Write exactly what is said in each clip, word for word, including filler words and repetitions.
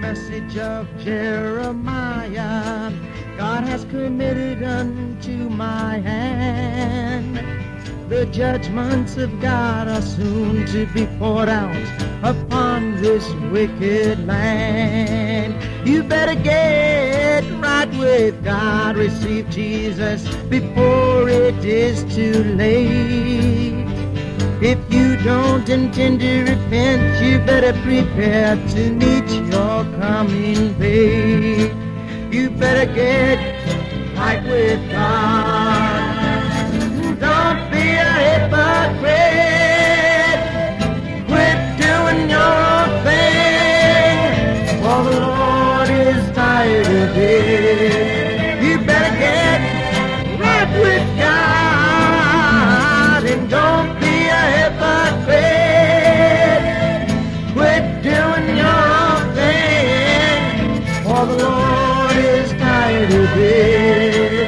message of Jeremiah God has committed unto my hand. The judgments of God are soon to be poured out upon this wicked land. You better get right with God, receive Jesus before it is too late. If you don't intend to repent, you better prepare to meet your coming fate. You better get right with God. Don't be a hypocrite. Quit doing your own thing, for the Lord is tired of it. You better get right with God and don't be a hypocrite. Quit doing your own thing, for the Lord is tired of it.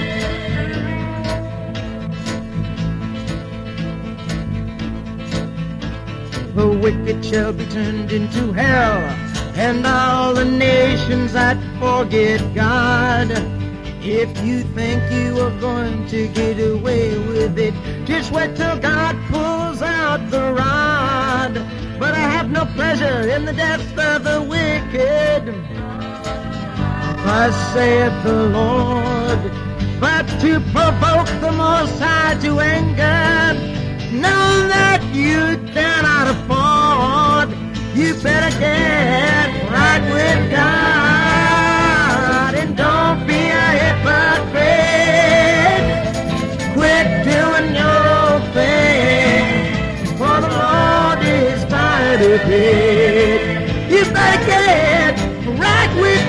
The wicked shall be turned into hell, and all the nations that forget God. If you think you are going to get away with it, just wait till God pulls out the rod. But I have no pleasure in the death of the wicked, thus saith the Lord, but to provoke the Most High to anger, know that you cannot afford. You better get right with God and don't be a hypocrite. Quit doing your own thing, for the Lord is tired of it. You better get right with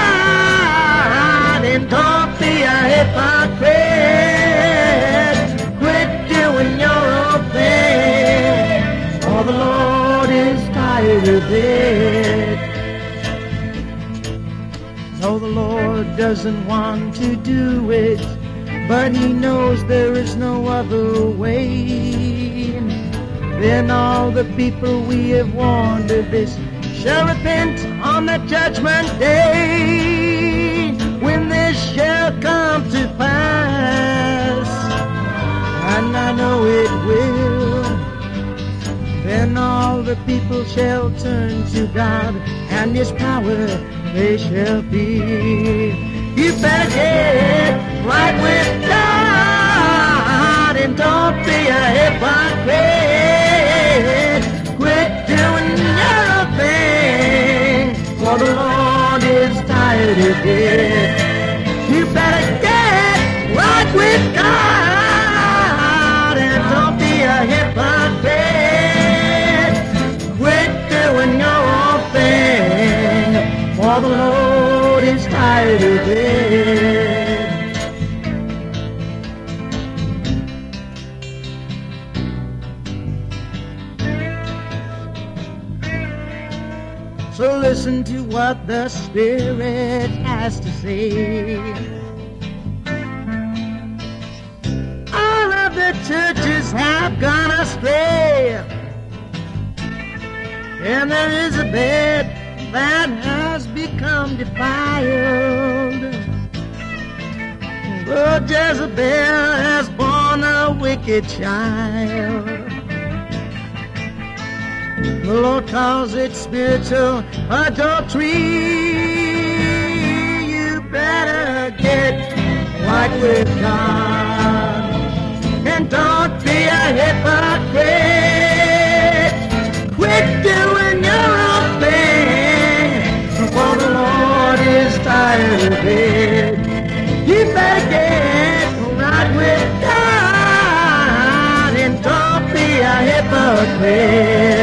God and don't be a hypocrite. Quit doing your own thing, for the Lord is tired of it. No, the Lord doesn't want to do it, but He knows there is no other way. Then all the people we have warned of this shall repent on the judgment day, when this shall come to pass, and I know it will. Then all the people shall turn to God, and His power they shall be. You better get right with God and don't be a hypocrite. Quit doing your own thing, for the Lord is tired of it. You better get right with God and don't be a hypocrite. Quit doing your own thing, for the Lord is tired of it. So listen to what the Spirit has to say. All of the churches have gone astray, and there is a bed that has become defiled. Oh, Jezebel has born a wicked child. The Lord calls it spiritual adultery. You better get right with God and don't be a hypocrite. Quit doing your own thing, for the Lord is tired of it. You better get right with God and don't be a hypocrite.